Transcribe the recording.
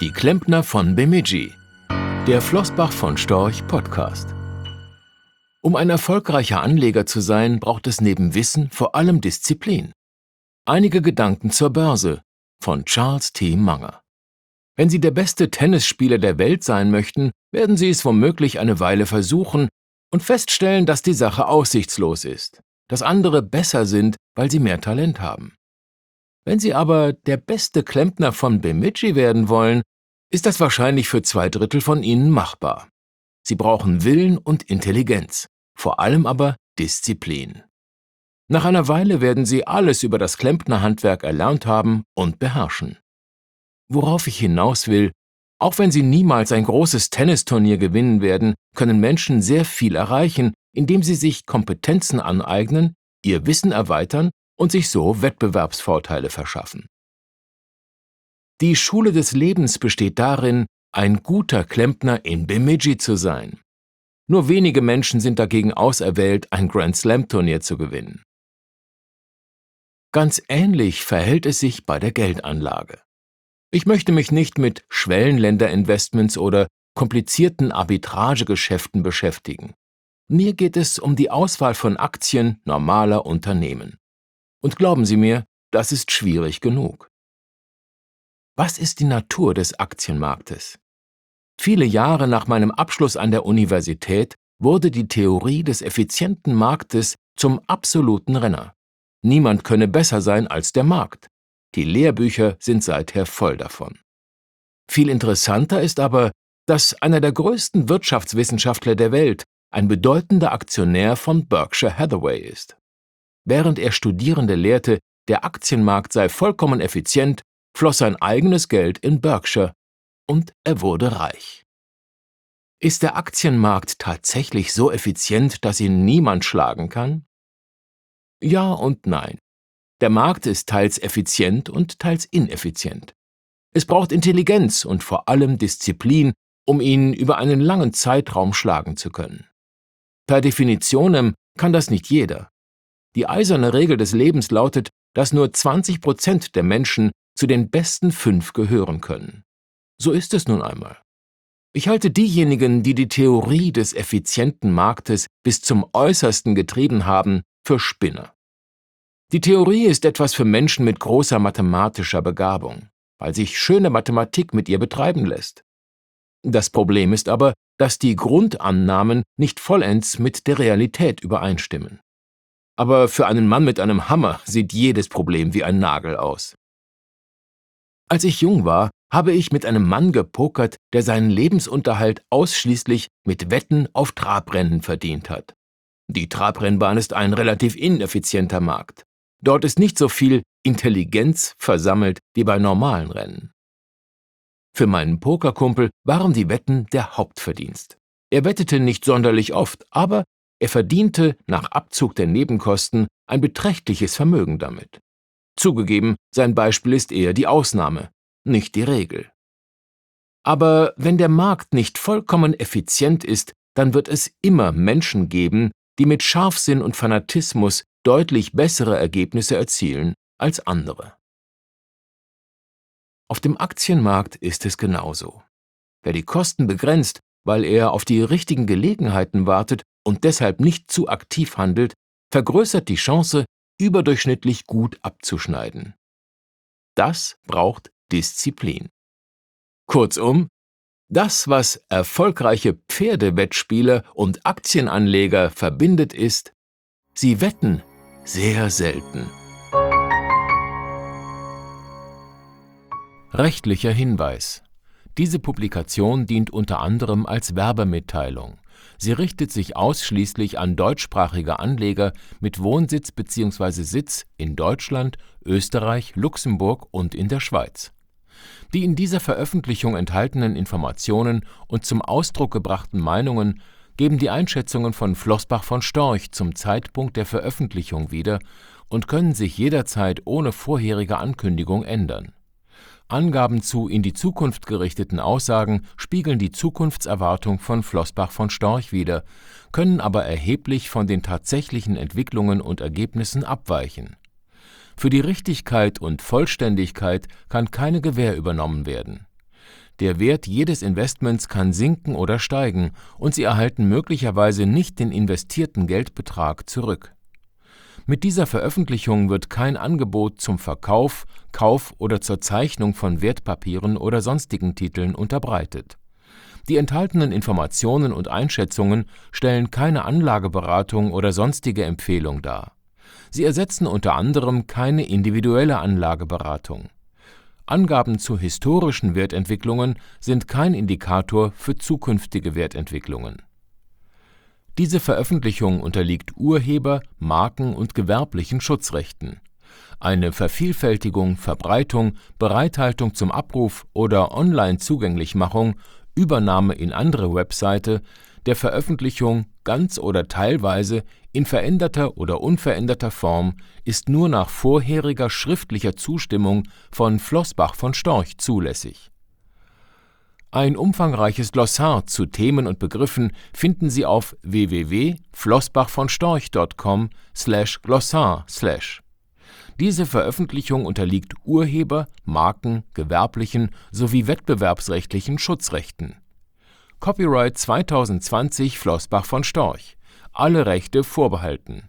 Die Klempner von Bemidji, der Flossbach von Storch Podcast. Um ein erfolgreicher Anleger zu sein, braucht es neben Wissen vor allem Disziplin. Einige Gedanken zur Börse von Charles T. Munger. Wenn Sie der beste Tennisspieler der Welt sein möchten, werden Sie es womöglich eine Weile versuchen und feststellen, dass die Sache aussichtslos ist, dass andere besser sind, weil sie mehr Talent haben. Wenn Sie aber der beste Klempner von Bemidji werden wollen, ist das wahrscheinlich für 2/3 von Ihnen machbar. Sie brauchen Willen und Intelligenz, vor allem aber Disziplin. Nach einer Weile werden Sie alles über das Klempnerhandwerk erlernt haben und beherrschen. Worauf ich hinaus will, auch wenn Sie niemals ein großes Tennisturnier gewinnen werden, können Menschen sehr viel erreichen, indem sie sich Kompetenzen aneignen, ihr Wissen erweitern und sich so Wettbewerbsvorteile verschaffen. Die Schule des Lebens besteht darin, ein guter Klempner in Bemidji zu sein. Nur wenige Menschen sind dagegen auserwählt, ein Grand-Slam-Turnier zu gewinnen. Ganz ähnlich verhält es sich bei der Geldanlage. Ich möchte mich nicht mit Schwellenländer-Investments oder komplizierten Arbitragegeschäften beschäftigen. Mir geht es um die Auswahl von Aktien normaler Unternehmen. Und glauben Sie mir, das ist schwierig genug. Was ist die Natur des Aktienmarktes? Viele Jahre nach meinem Abschluss an der Universität wurde die Theorie des effizienten Marktes zum absoluten Renner. Niemand könne besser sein als der Markt. Die Lehrbücher sind seither voll davon. Viel interessanter ist aber, dass einer der größten Wirtschaftswissenschaftler der Welt ein bedeutender Aktionär von Berkshire Hathaway ist. Während er Studierende lehrte, der Aktienmarkt sei vollkommen effizient, floss sein eigenes Geld in Berkshire und er wurde reich. Ist der Aktienmarkt tatsächlich so effizient, dass ihn niemand schlagen kann? Ja und nein. Der Markt ist teils effizient und teils ineffizient. Es braucht Intelligenz und vor allem Disziplin, um ihn über einen langen Zeitraum schlagen zu können. Per Definitionem kann das nicht jeder. Die eiserne Regel des Lebens lautet, dass nur 20% der Menschen zu den besten 5 gehören können. So ist es nun einmal. Ich halte diejenigen, die die Theorie des effizienten Marktes bis zum Äußersten getrieben haben, für Spinner. Die Theorie ist etwas für Menschen mit großer mathematischer Begabung, weil sich schöne Mathematik mit ihr betreiben lässt. Das Problem ist aber, dass die Grundannahmen nicht vollends mit der Realität übereinstimmen. Aber für einen Mann mit einem Hammer sieht jedes Problem wie ein Nagel aus. Als ich jung war, habe ich mit einem Mann gepokert, der seinen Lebensunterhalt ausschließlich mit Wetten auf Trabrennen verdient hat. Die Trabrennbahn ist ein relativ ineffizienter Markt. Dort ist nicht so viel Intelligenz versammelt wie bei normalen Rennen. Für meinen Pokerkumpel waren die Wetten der Hauptverdienst. Er wettete nicht sonderlich oft, aber er verdiente nach Abzug der Nebenkosten ein beträchtliches Vermögen damit. Zugegeben, sein Beispiel ist eher die Ausnahme, nicht die Regel. Aber wenn der Markt nicht vollkommen effizient ist, dann wird es immer Menschen geben, die mit Scharfsinn und Fanatismus deutlich bessere Ergebnisse erzielen als andere. Auf dem Aktienmarkt ist es genauso. Wer die Kosten begrenzt, weil er auf die richtigen Gelegenheiten wartet und deshalb nicht zu aktiv handelt, vergrößert die Chance, überdurchschnittlich gut abzuschneiden. Das braucht Disziplin. Kurzum, das, was erfolgreiche Pferdewettspieler und Aktienanleger verbindet, ist, sie wetten sehr selten. Rechtlicher Hinweis: Diese Publikation dient unter anderem als Werbemitteilung. Sie richtet sich ausschließlich an deutschsprachige Anleger mit Wohnsitz bzw. Sitz in Deutschland, Österreich, Luxemburg und in der Schweiz. Die in dieser Veröffentlichung enthaltenen Informationen und zum Ausdruck gebrachten Meinungen geben die Einschätzungen von Flossbach von Storch zum Zeitpunkt der Veröffentlichung wieder und können sich jederzeit ohne vorherige Ankündigung ändern. Angaben zu in die Zukunft gerichteten Aussagen spiegeln die Zukunftserwartung von Flossbach von Storch wider, können aber erheblich von den tatsächlichen Entwicklungen und Ergebnissen abweichen. Für die Richtigkeit und Vollständigkeit kann keine Gewähr übernommen werden. Der Wert jedes Investments kann sinken oder steigen und Sie erhalten möglicherweise nicht den investierten Geldbetrag zurück. Mit dieser Veröffentlichung wird kein Angebot zum Verkauf, Kauf oder zur Zeichnung von Wertpapieren oder sonstigen Titeln unterbreitet. Die enthaltenen Informationen und Einschätzungen stellen keine Anlageberatung oder sonstige Empfehlung dar. Sie ersetzen unter anderem keine individuelle Anlageberatung. Angaben zu historischen Wertentwicklungen sind kein Indikator für zukünftige Wertentwicklungen. Diese Veröffentlichung unterliegt Urheber-, Marken- und gewerblichen Schutzrechten. Eine Vervielfältigung, Verbreitung, Bereithaltung zum Abruf oder Online-Zugänglichmachung, Übernahme in andere Webseite der Veröffentlichung ganz oder teilweise in veränderter oder unveränderter Form ist nur nach vorheriger schriftlicher Zustimmung von Floßbach von Storch zulässig. Ein umfangreiches Glossar zu Themen und Begriffen finden Sie auf www.floßbachvonstorch.com/Glossar/. Diese Veröffentlichung unterliegt Urheber-, Marken-, gewerblichen sowie wettbewerbsrechtlichen Schutzrechten. Copyright 2020 Floßbach von Storch. Alle Rechte vorbehalten